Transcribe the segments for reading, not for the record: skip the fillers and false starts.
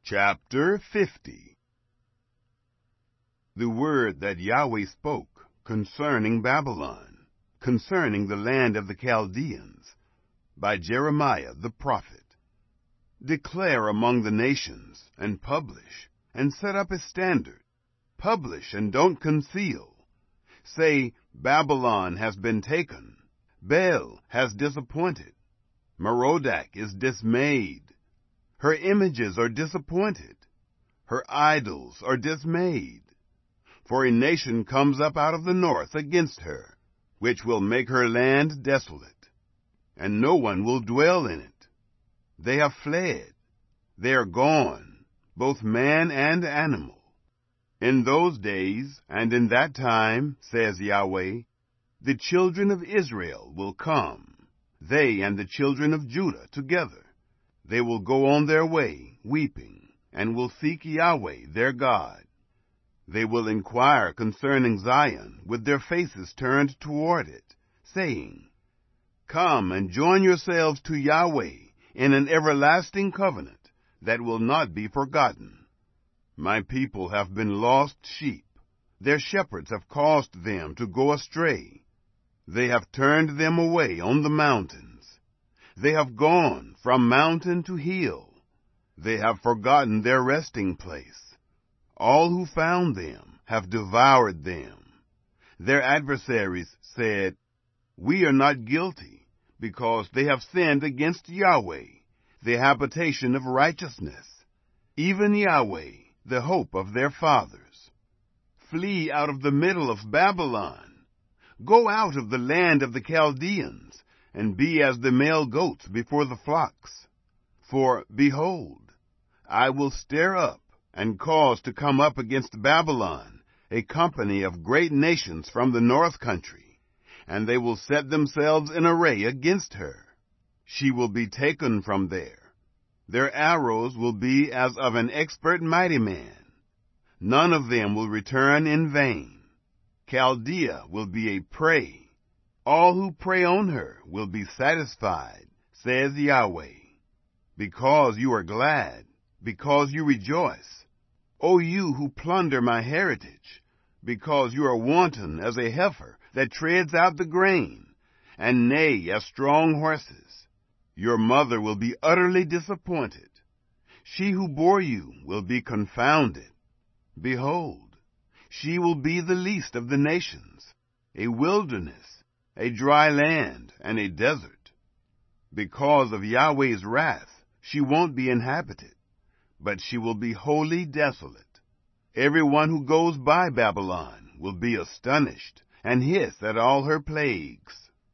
Chapter 50. The word that Yahweh spoke concerning Babylon, concerning the land of the Chaldeans, by Jeremiah the prophet. Declare among the nations, and publish, and set up a standard. Publish, and don't conceal. Say, Babylon has been taken. Bel has disappointed. Merodach is dismayed. Her images are disappointed. Her idols are dismayed. For a nation comes up out of the north against her, which will make her land desolate, and no one will dwell in it. They have fled. They are gone, both man and animal. In those days and in that time, says Yahweh, the children of Israel will come, they and the children of Judah together. They will go on their way, weeping, and will seek Yahweh their God. They will inquire concerning Zion with their faces turned toward it, saying, Come and join yourselves to Yahweh in an everlasting covenant that will not be forgotten. My people have been lost sheep. Their shepherds have caused them to go astray. They have turned them away on the mountains. They have gone from mountain to hill. They have forgotten their resting place. All who found them have devoured them. Their adversaries said, We are not guilty, because they have sinned against Yahweh, the habitation of righteousness, even Yahweh, the hope of their fathers. Flee out of the middle of Babylon. Go out of the land of the Chaldeans, and be as the male goats before the flocks. For, behold, I will stir up and cause to come up against Babylon a company of great nations from the north country, and they will set themselves in array against her. She will be taken from there. Their arrows will be as of an expert mighty man. None of them will return in vain. Chaldea will be a prey. All who prey on her will be satisfied, says Yahweh. Because you are glad, because you rejoice, O you who plunder my heritage, because you are wanton as a heifer that treads out the grain, and neigh as strong horses. Your mother will be utterly disappointed. She who bore you will be confounded. Behold, she will be the least of the nations, a wilderness, a dry land, and a desert. Because of Yahweh's wrath, she won't be inhabited, but she will be wholly desolate. Everyone who goes by Babylon will be astonished and hiss at all her plagues.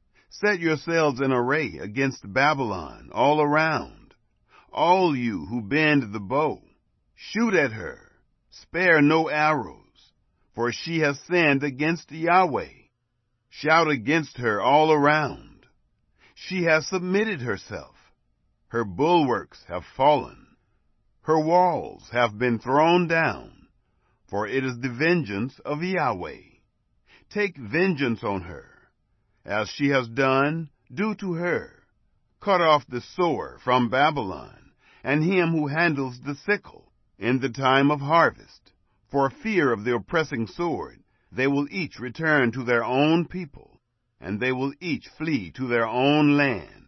Set yourselves in array against Babylon all around. All you who bend the bow, shoot at her. Spare no arrows, for she has sinned against Yahweh. Shout against her all around. She has submitted herself. Her bulwarks have fallen. Her walls have been thrown down, for it is the vengeance of Yahweh. Take vengeance on her. As she has done, do to her. Cut off the sower from Babylon, and him who handles the sickle in the time of harvest. For fear of the oppressing sword, they will each return to their own people, and they will each flee to their own land.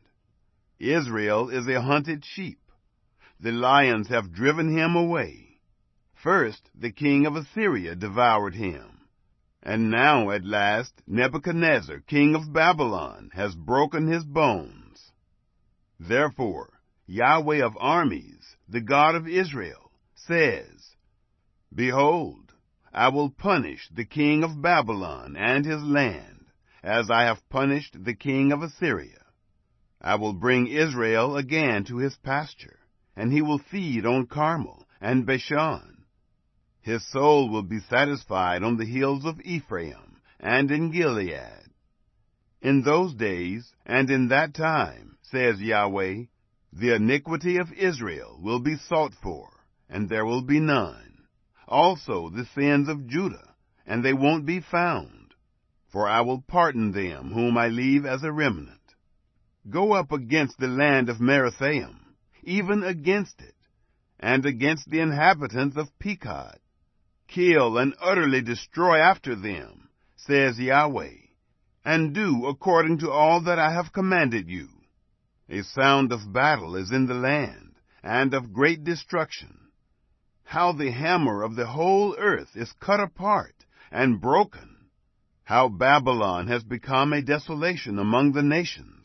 Israel is a hunted sheep. The lions have driven him away. First the king of Assyria devoured him, and now at last Nebuchadnezzar, king of Babylon, has broken his bones. Therefore Yahweh of armies, the God of Israel, says, Behold, I will punish the king of Babylon and his land, as I have punished the king of Assyria. I will bring Israel again to his pasture, and he will feed on Carmel and Bashan. His soul will be satisfied on the hills of Ephraim and in Gilead. In those days and in that time, says Yahweh, the iniquity of Israel will be sought for, and there will be none. Also the sins of Judah, and they won't be found. For I will pardon them whom I leave as a remnant. Go up against the land of Merathaim, even against it, and against the inhabitants of Pekod. Kill and utterly destroy after them, says Yahweh, and do according to all that I have commanded you. A sound of battle is in the land, and of great destruction. How the hammer of the whole earth is cut apart and broken. How Babylon has become a desolation among the nations.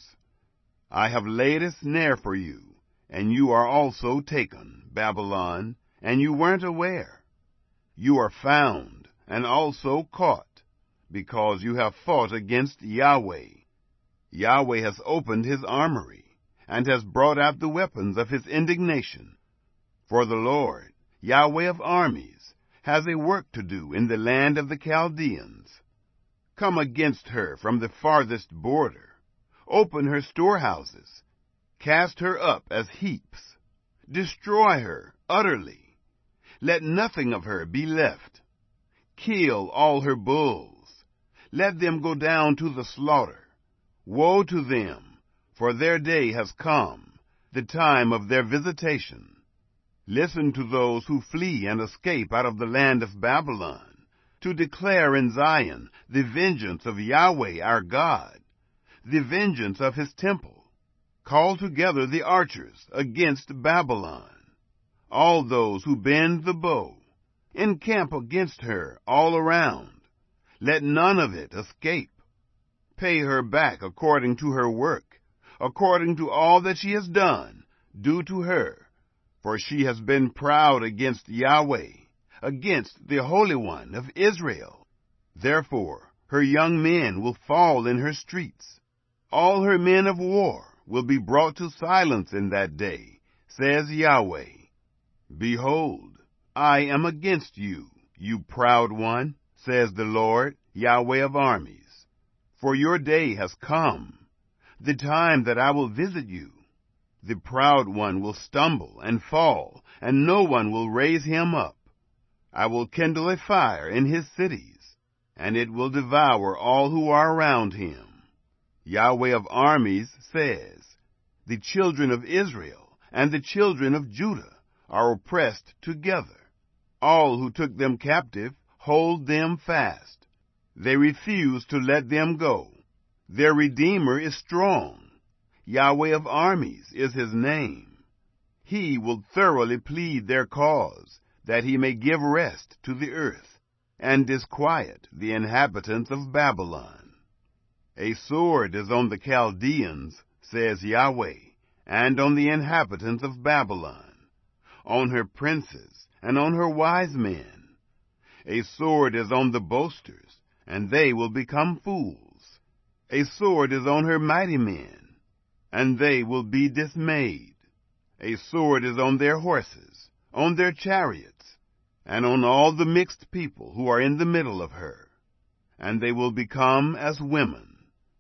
I have laid a snare for you, and you are also taken, Babylon, and you weren't aware. You are found and also caught, because you have fought against Yahweh. Yahweh has opened his armory, and has brought out the weapons of his indignation. For the Lord, Yahweh of armies, has a work to do in the land of the Chaldeans. Come against her from the farthest border. Open her storehouses. Cast her up as heaps. Destroy her utterly. Let nothing of her be left. Kill all her bulls. Let them go down to the slaughter. Woe to them, for their day has come, the time of their visitation. Listen to those who flee and escape out of the land of Babylon, to declare in Zion the vengeance of Yahweh our God, the vengeance of his temple. Call together the archers against Babylon, all those who bend the bow. Encamp against her all around. Let none of it escape. Pay her back according to her work, according to all that she has done, do to her. For she has been proud against Yahweh, against the Holy One of Israel. Therefore her young men will fall in her streets. All her men of war will be brought to silence in that day, says Yahweh. Behold, I am against you, you proud one, says the Lord, Yahweh of armies. For your day has come, the time that I will visit you. The proud one will stumble and fall, and no one will raise him up. I will kindle a fire in his cities, and it will devour all who are around him. Yahweh of armies says, the children of Israel and the children of Judah are oppressed together. All who took them captive hold them fast. They refuse to let them go. Their Redeemer is strong. Yahweh of armies is his name. He will thoroughly plead their cause, that he may give rest to the earth, and disquiet the inhabitants of Babylon. A sword is on the Chaldeans, says Yahweh, and on the inhabitants of Babylon, on her princes, and on her wise men. A sword is on the boasters, and they will become fools. A sword is on her mighty men, and they will be dismayed. A sword is on their horses, on their chariots, and on all the mixed people who are in the middle of her, and they will become as women.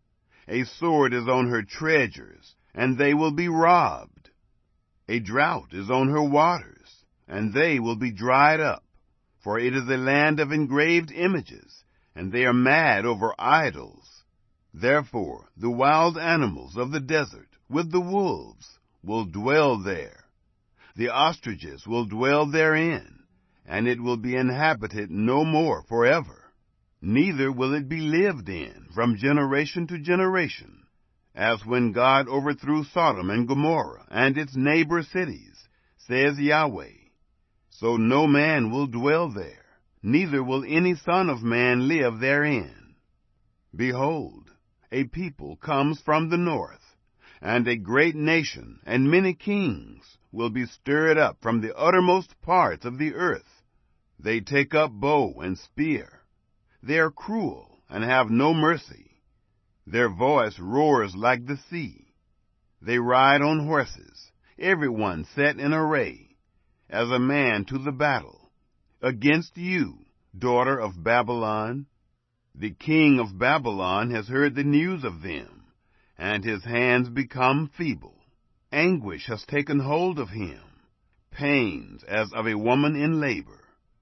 A sword is on her treasures, and they will be robbed. A drought is on her waters, and they will be dried up, for it is a land of engraved images, and they are mad over idols. Therefore the wild animals of the desert with the wolves will dwell there. The ostriches will dwell therein, and it will be inhabited no more forever. Neither will it be lived in from generation to generation, as when God overthrew Sodom and Gomorrah and its neighbor cities, says Yahweh. So no man will dwell there, neither will any son of man live therein. Behold, a people comes from the north, and a great nation and many kings will be stirred up from the uttermost parts of the earth. They take up bow and spear. They are cruel and have no mercy. Their voice roars like the sea. They ride on horses, everyone set in array, as a man to the battle. Against you, daughter of Babylon, the king of Babylon has heard the news of them, and his hands become feeble. Anguish has taken hold of him, pains as of a woman in labor.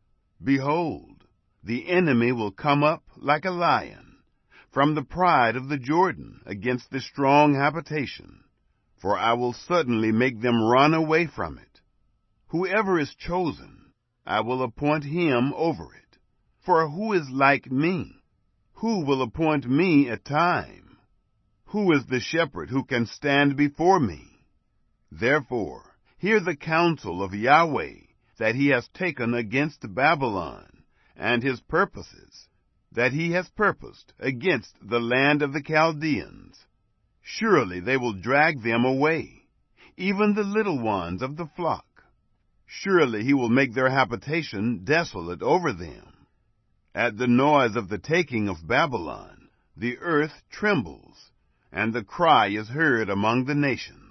Behold, the enemy will come up like a lion, from the pride of the Jordan against the strong habitation, for I will suddenly make them run away from it. Whoever is chosen, I will appoint him over it. For who is like me? Who will appoint me a time? Who is the shepherd who can stand before me? Therefore, hear the counsel of Yahweh that he has taken against Babylon, and his purposes that he has purposed against the land of the Chaldeans. Surely they will drag them away, even the little ones of the flock. Surely he will make their habitation desolate over them. At the noise of the taking of Babylon, the earth trembles, and the cry is heard among the nations.